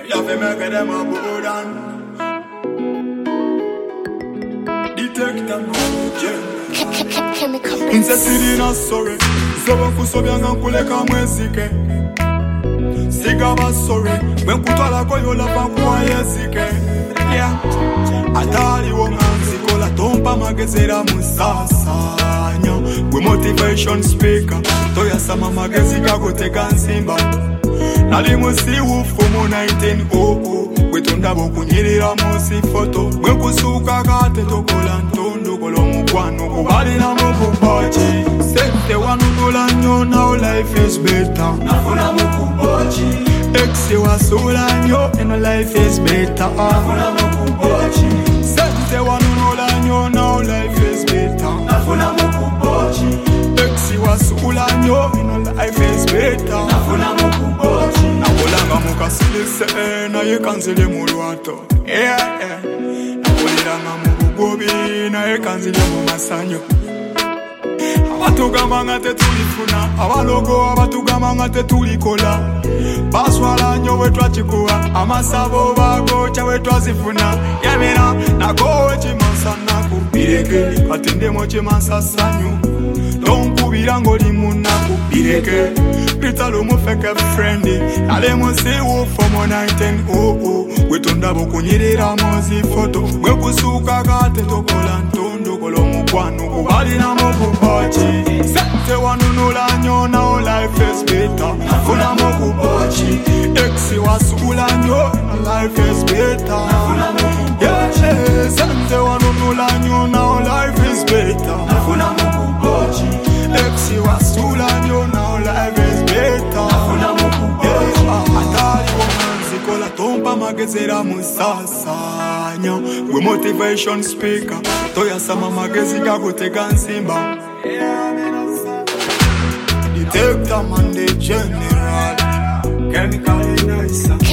You fi make them a board and detect them chemical. Inse siri na sorry. Zoba kusobyanga nkuleka mwesike. Siga basore. When kutwala koyo la pankwa yesike. Yeah. Atali womanzi kola tompa magezera musasanya. We motivation speaker. Toya sama magezi kako teka nsimba. Nali musi ufumu 1900. Wetonda bokunyirira musi foto. Mwe kusuka kate tokola ntondo kolo mukwano kubali na mukubachi. Sente wanunula nyo now life is better. Nafuna mukubachi. Ex wasula nyo and life is better. Nafuna mukubachi. Sente wanunula nyo now life is better. Nafuna mukubachi. Ex wasula nyo and life is better. Nafuna mukubachi. Nakolanga mukasilise na yekanzile mulwato. Yeah. Nakoliranga mubugobi na yekanzile mumasanyo. Abatugamba nga tetulifuna, abalogo abatugamba nga tetulikola. Baswala nyo wetwachikuwa, amasabo bagocha wetwazifuna. Yamina, nakowe chimansa nakubireke, katendemo chimansa sanyu. Tonkubira ngoli munakubireke, pitalo mufeke friendly. Nale musi ufomo 1900, wetonda bokunyirira mozi foto. Mwe kusuka kate tokola ntondo kolo mukwano kubali na mukubachi. Sente wanunula nyo now life is better. Nafuna mukubachi. Exi wasula nyo life is better. Nafuna mukubachi. Yeah, sente wanunula nyo now life is better. Nafuna mukubachi. Exi wasula nyo now life is better. Nafuna mukubachi. Atali womanzi kola tompa magezera musasanya. We motivation speaker. Toya sama magezi kako teka nsimba. Detect them and the general. Chemical nice.